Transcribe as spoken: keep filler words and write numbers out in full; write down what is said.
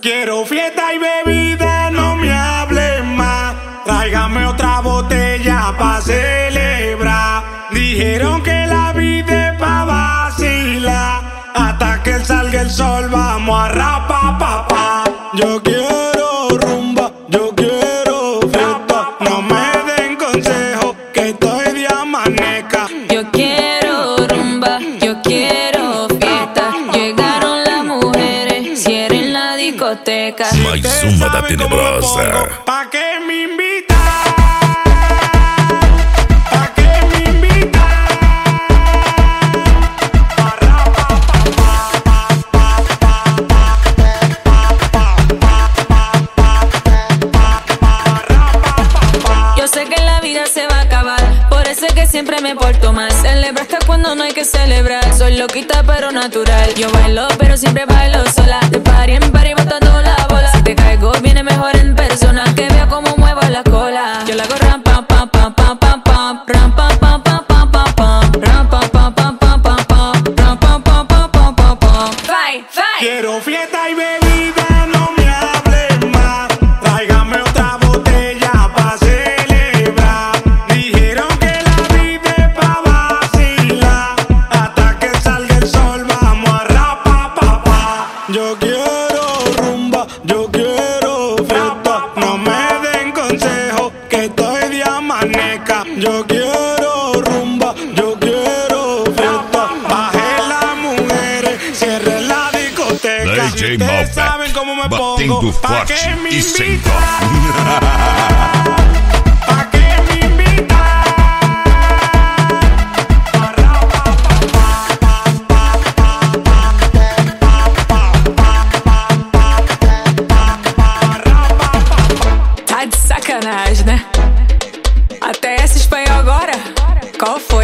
Quiero fiesta y bebida, no me hables más. Tráigame otra botella pa' celebrar. Dijeron que la vida es pa' vacilar. Hasta que salga el sol vamos a rapa pa pa. Yo quiero rumba, yo quiero fiesta. No me den consejo que estoy de amaneca. Yo quiero rumba, yo quiero fiesta. Llegaron las mujeres, cierren la discoteca. Mais uma da Tenebrosa. ¿Pa' qué me invitan? Siempre me porto mal. Celebro hasta cuando no hay que celebrar. Soy loquita pero natural. Yo bailo pero siempre bailo sola. De party en party botando la bola. Si te caigo viene mejor en persona. Que vea cómo muevo la cola. Yo la hago ram pam pam pam pam pam pam. Ram pam pam pam pam pam pam. Ram pam pam pam pam pam pam. Ram pam pam pam pam pam pam. Fight, fight. Quiero fiesta y bebida, no me hables más. Tráigame otra botella pa' celebrar. Dijeron que la vida es pa' vacilar. Hasta que salga el sol vamos a rapa pa pa. Yo quiero rumba, yo quiero fiesta. No me den consejo que estoy de amaneca. Yo quiero rumba, yo quiero fiesta. Baje las mujeres, cierre la discoteca. D J Ustedes saben cómo me pongo. Batendo ¿Pa' forte qué me e sem invitan? dó. ¿Pa' qué me invitan? Tá de sacanagem, né? Até essa espanhol agora? Qual foi?